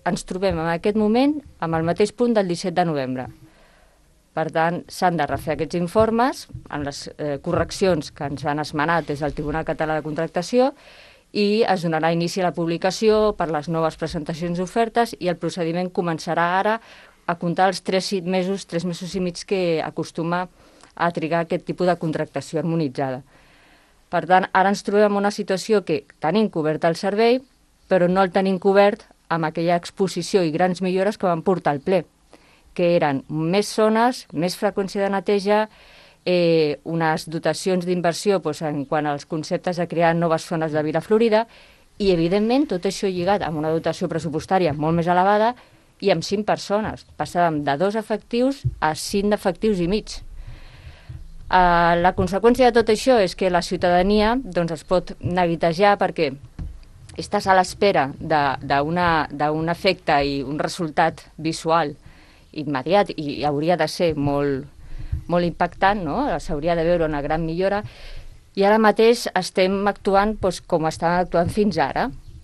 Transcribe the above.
ens trobem en aquest moment amb el mateix punt del 17 de novembre. Per tant, s'han de refer aquests informes amb les correccions que ens han esmenat des del Tribunal Català de Contractació i es donarà inici a la publicació per les noves presentacions d'ofertes i el procediment començarà ara a comptar els 3 mesos i mig que acostuma a trigar aquest tipus de contractació harmonitzada. Per tant, ara ens trobem en una situació que tenim cobert el servei, però no el tenim cobert amb aquella exposició i grans millores que van portar al ple, que eren més zones, més freqüència de neteja, unes dotacions d'inversió en quant als conceptes de crear noves zones de Vila Florida i, evidentment, tot això lligat amb una dotació pressupostària molt més elevada i amb 5 persones. Passàvem de 2 efectius a 5 efectius i mig. La conseqüència de tot això és que la ciutadania es pot neguitejar perquè estàs a l'espera d'un efecte i un resultat visual immediat i hauria de ser molt impactant, no? S'hauria de veure una gran millora i ara mateix estem actuant com estàvem actuant fins ara.